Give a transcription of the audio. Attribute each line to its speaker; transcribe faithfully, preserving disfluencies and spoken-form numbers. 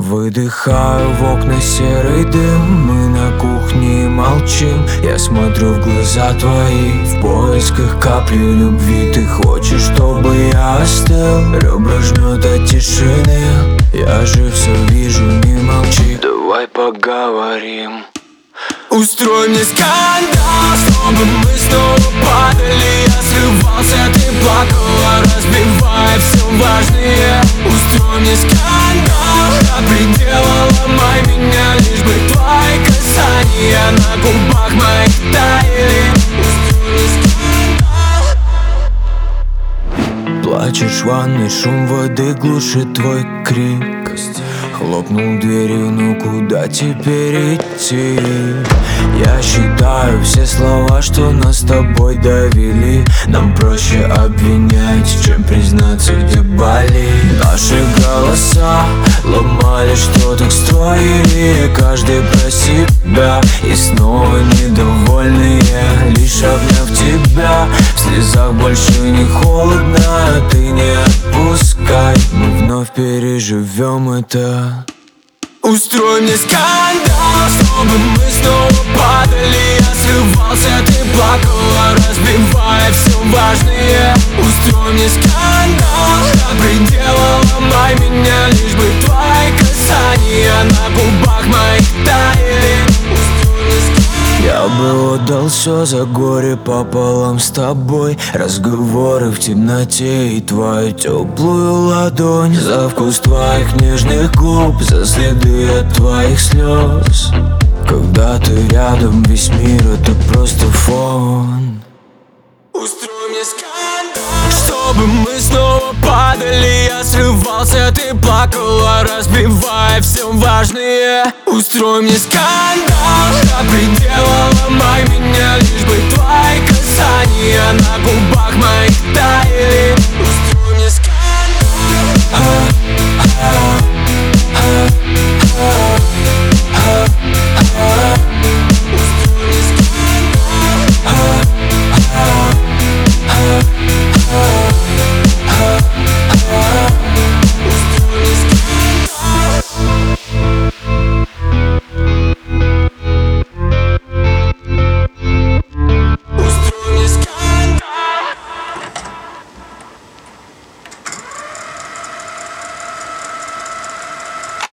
Speaker 1: Выдыхаю в окна серый дым, мы на кухне молчим. Я смотрю в глаза твои, в поисках капли любви. Ты хочешь, чтобы я остыл, ребра жмет от тишины. Я же все вижу, не молчи, давай поговорим. Устрой мне скандал, чтобы мы снова падали. Я срывался, ты плакала, разбивая все важное. Устрой мне скандал, до предела ломай меня, лишь бы твои касания на губах моих таяли. Устрой мне скандал. Плачешь в ванной, шум воды глушит твой крик. Хлопнул дверью, ну куда теперь идти? Я считаю все слова, что нас с тобой довели. Нам проще обвинять, чем признаться, где болит. Наши голоса ломали, что так строили. Каждый про себя и снова недовольные. Лишь обняв тебя, в слезах больше не холодно. Ты не отпускай, мы вновь переживем это. Устрой мне скандал, чтобы мы снова падали. Я срывался, ты плакала, разбивая все важное. Устрой мне скандал, до предела ломай меня, лишь бы твои касания на губах моих таяли. Я бы отдал все за горе пополам с тобой. Разговоры в темноте и твою теплую ладонь. За вкус твоих нежных губ, за следы от твоих слез. Когда ты рядом, весь мир это просто фон. Устрой мне скандал, чтобы мы снова падали. Я срывался, ты плакала, разбивая все важное. Устрой мне скандал, до предела ломай меня, лишь бы твои касания на губах моих таяли.